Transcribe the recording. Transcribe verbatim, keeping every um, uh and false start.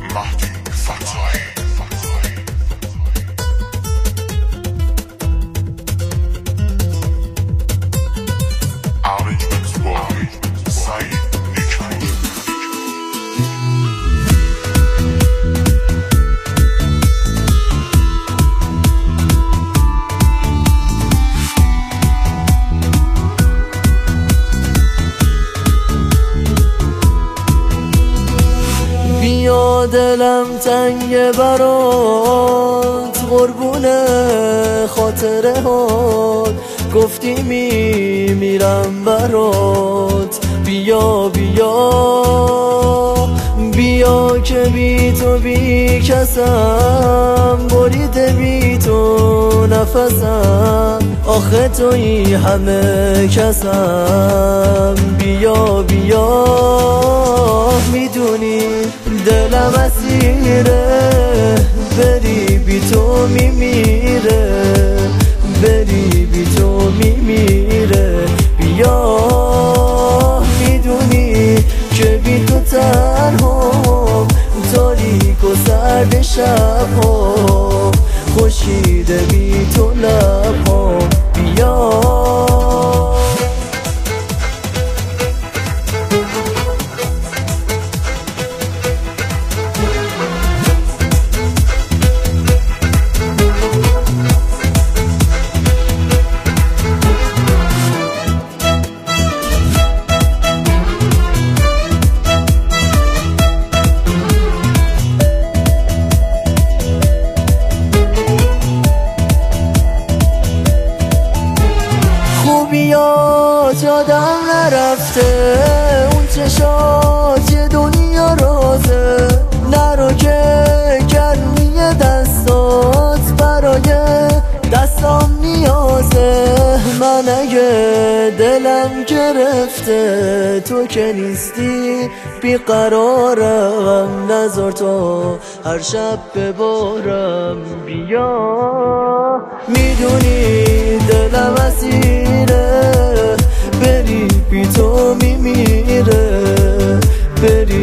بیا دلم تنگ برات قربون خاطره هات، گفتی میمیرم برات. بیا بیا بیا که بی تو بی کسم، بریده بی تو نفسم، آخه تویی همه کسم. بیا بیا میدونی دلم اسیره، بری بی تو میمیره، بری بی تو میمیره. بیا میدونی که بی تو تنهام، تاریک و سرد شب‌ها، خورشید بی تو لب‌هام. بیا خوبیات یادم نرفته، اون چشات یه دنیا رازه، نرو که گرمی دستات برای دستام نیازه. من اگه دلم گرفته تو که نیستی بیقرارم، نذار تا هر شب ببارم. بیا میدونی دلم اسیره، بری بی تو میمیره، بری